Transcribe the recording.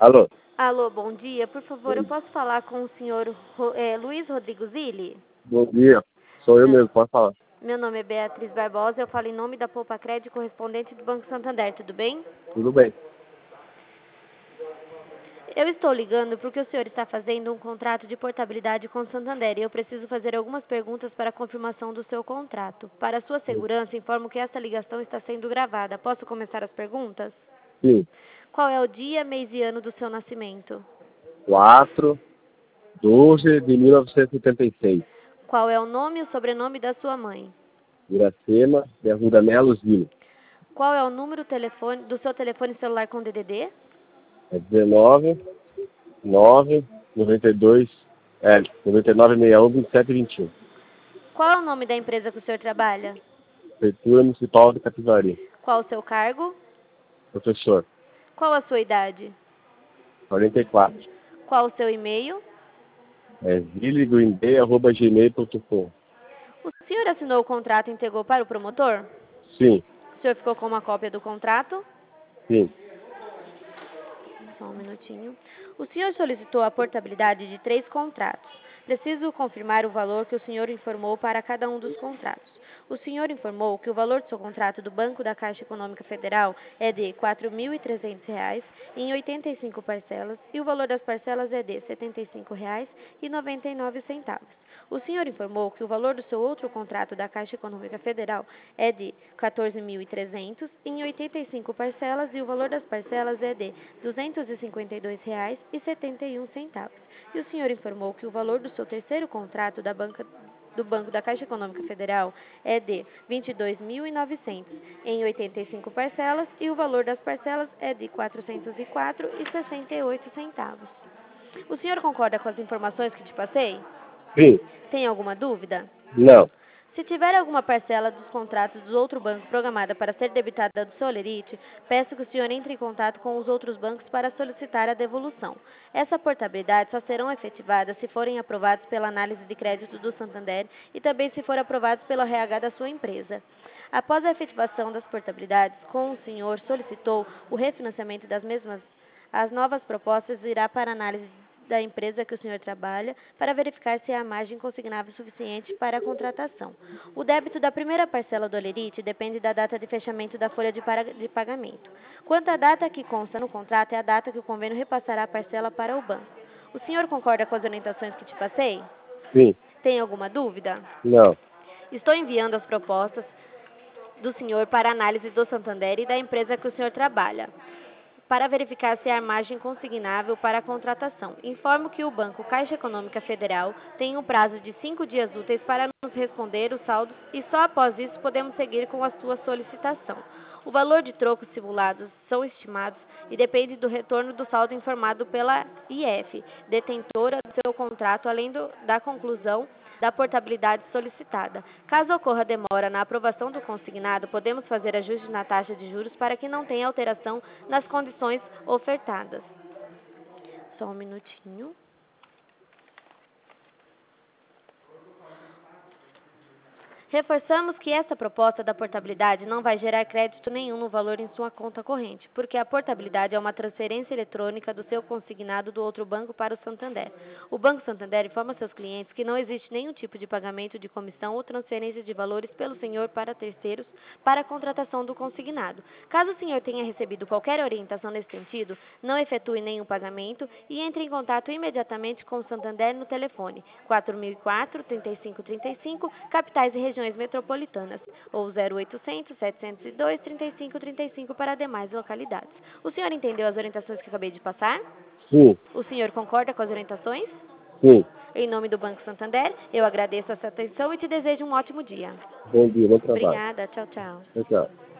Alô? Alô, bom dia. Por favor, eu posso falar com o senhor Luiz Rodrigo Zilli? Bom dia. Sou eu mesmo, pode falar. Meu nome é Beatriz Barbosa, eu falo em nome da Poupa Crédito correspondente do Banco Santander, tudo bem? Tudo bem. Eu estou ligando porque o senhor está fazendo um contrato de portabilidade com o Santander e eu preciso fazer algumas perguntas para a confirmação do seu contrato. Para sua segurança, informo que esta ligação está sendo gravada. Posso começar as perguntas? Sim. Qual é o dia, mês e ano do seu nascimento? 4/12 de 1976. Qual é o nome e o sobrenome da sua mãe? Iracema de Arruda Melo Zilli. Qual é o número do seu telefone celular com DDD? É 19 9 92 99 61 27 21. Qual é o nome da empresa que o senhor trabalha? Prefeitura Municipal de Capivari. Qual o seu cargo? Professor. Qual a sua idade? 44. Qual o seu e-mail? É zilligreenday@gmail.com. O senhor assinou o contrato e entregou para o promotor? Sim. O senhor ficou com uma cópia do contrato? Sim. Só um minutinho. O senhor solicitou a portabilidade de 3 contratos. Preciso confirmar o valor que o senhor informou para cada um dos contratos. O senhor informou que o valor do seu contrato do Banco da Caixa Econômica Federal é de R$ 4.300 em 85 parcelas e o valor das parcelas é de R$ 75,99. O senhor informou que o valor do seu outro contrato da Caixa Econômica Federal é de R$ 14.300 em 85 parcelas e o valor das parcelas é de R$ 252,71. E o senhor informou que o valor do seu terceiro contrato do Banco da Caixa Econômica Federal é de R$ 22.900 em 85 parcelas e o valor das parcelas é de R$ 404,68. O senhor concorda com as informações que te passei? Sim. Tem alguma dúvida? Não. Se tiver alguma parcela dos contratos do outro banco programada para ser debitada do seu Olerite, peço que o senhor entre em contato com os outros bancos para solicitar a devolução. Essa portabilidade só serão efetivadas se forem aprovados pela análise de crédito do Santander e também se for aprovados pelo RH da sua empresa. Após a efetivação das portabilidades, como o senhor solicitou o refinanciamento das mesmas, as novas propostas irá para análise da empresa que o senhor trabalha para verificar se há margem consignável suficiente para a contratação. O débito da primeira parcela do Olerite depende da data de fechamento da folha de pagamento. Quanto à data que consta no contrato, é a data que o convênio repassará a parcela para o banco. O senhor concorda com as orientações que te passei? Sim. Tem alguma dúvida? Não. Estou enviando as propostas do senhor para análise do Santander e da empresa que o senhor trabalha, para verificar se há margem consignável para a contratação. Informo que o Banco Caixa Econômica Federal tem um prazo de 5 dias úteis para nos responder os saldos e só após isso podemos seguir com a sua solicitação. O valor de trocos simulados são estimados e depende do retorno do saldo informado pela IF, detentora do seu contrato, além da conclusão da portabilidade solicitada. Caso ocorra demora na aprovação do consignado, podemos fazer ajuste na taxa de juros para que não tenha alteração nas condições ofertadas. Só um minutinho. Reforçamos que essa proposta da portabilidade não vai gerar crédito nenhum no valor em sua conta corrente, porque a portabilidade é uma transferência eletrônica do seu consignado do outro banco para o Santander. O Banco Santander informa seus clientes que não existe nenhum tipo de pagamento de comissão ou transferência de valores pelo senhor para terceiros para a contratação do consignado. Caso o senhor tenha recebido qualquer orientação nesse sentido, não efetue nenhum pagamento e entre em contato imediatamente com o Santander no telefone 4004-3535, capitais e regiões metropolitanas, ou 0800 702 3535 para demais localidades. O senhor entendeu as orientações que acabei de passar? Sim. O senhor concorda com as orientações? Sim. Em nome do Banco Santander, eu agradeço a sua atenção e te desejo um ótimo dia. Bom dia, bom trabalho. Obrigada, tchau, tchau. Tchau, tchau.